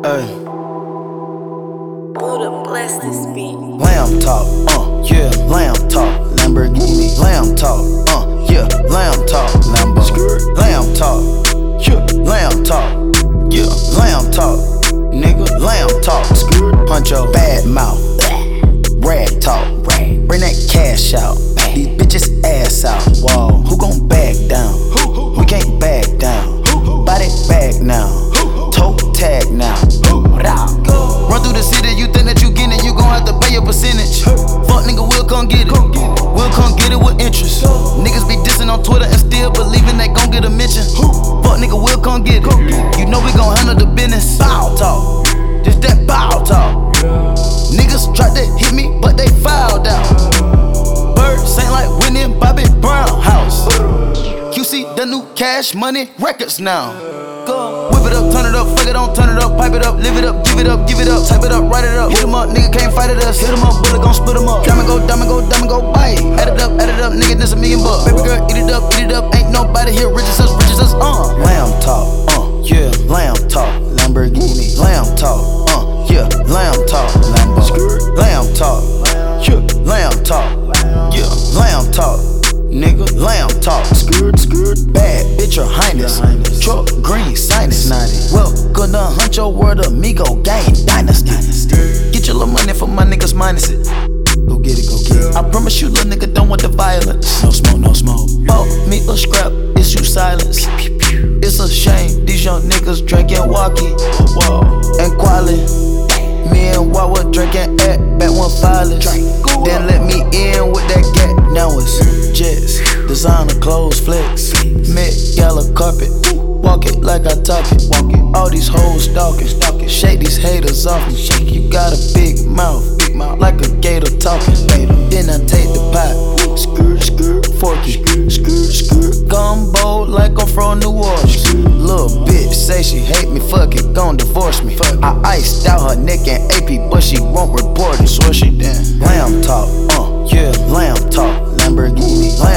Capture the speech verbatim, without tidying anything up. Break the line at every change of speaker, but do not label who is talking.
Ay.
Buddha bless this beat.
Lamb talk, uh, yeah, lamb talk, Lamborghini. Lamb talk, uh, yeah, lamb talk, Lambo. Lamb talk, yeah, lamb talk, yeah, lamb talk, nigga, lamb talk. Punch your bad mouth, rag talk, bring that cash out, these bitches ass out. Whoa, who gon' back down? We can't back down. Buy that bag now, toe tag now. Run through the city, you think that you getting it, you gon' have to pay your percentage. Fuck nigga, we'll come get it. We'll come get it with interest. Niggas be dissing on Twitter and still believing they gon' get a mention. Fuck nigga, we'll come get it. You know we gon' handle the business. Bow talk, just that bow talk. Niggas tried to hit me, but they fouled out. Birds ain't like Whitney and Bobby Brown house. Q C, the new Cash Money Records now. Go. Whip it up, turn it up, fuck it on, turn it up, pipe it up, live it up, give it up, give it up, type it up, write it up, hit 'em up, nigga can't fight at us, hit 'em up, bullet gon' split 'em up, diamond go, diamond go, diamond go, bite, add it up, add it up, nigga, this a million bucks, baby girl, eat it up, eat it up, ain't nobody here rich as us, rich as us, uh. Lamb talk, uh, yeah, lamb talk, Lamborghini, lamb talk, uh, yeah, lamb talk, Lambo, lamb talk, yeah, lamb talk, yeah, lamb talk. Nigga, lamb talk, skirt, skirt, bad bitch, your highness. Truck, green, sinus. Well, gonna hunt your word, amigo, gang, dynasty. Get your little money for my niggas, minus it. Go get it, go get it. I promise you, little nigga, don't want the violence. No smoke, no smoke. Bought me a scrap, issue silence. It's a shame, these young niggas drinking walkie and quality. Me and Wawa drinking at back one violence. Then let me in with that gat. Now it's jets, designer clothes, flex, mid yellow carpet. Walk it like I talk it. Walk it. All these hoes stalking, stalking. Shake these haters off me. Shake. You got a big mouth, big mouth, like a gator talking. Then I take the pot, skirt, skirt, forky, skirt, skirt, gumbo like I'm from New Orleans. Little bitch say she hate me, fuck it, gon' divorce me. I iced out her neck and A P, but she won't report it. So she done. Lamb talk, uh, yeah, lamb talk, Lamborghini, lamb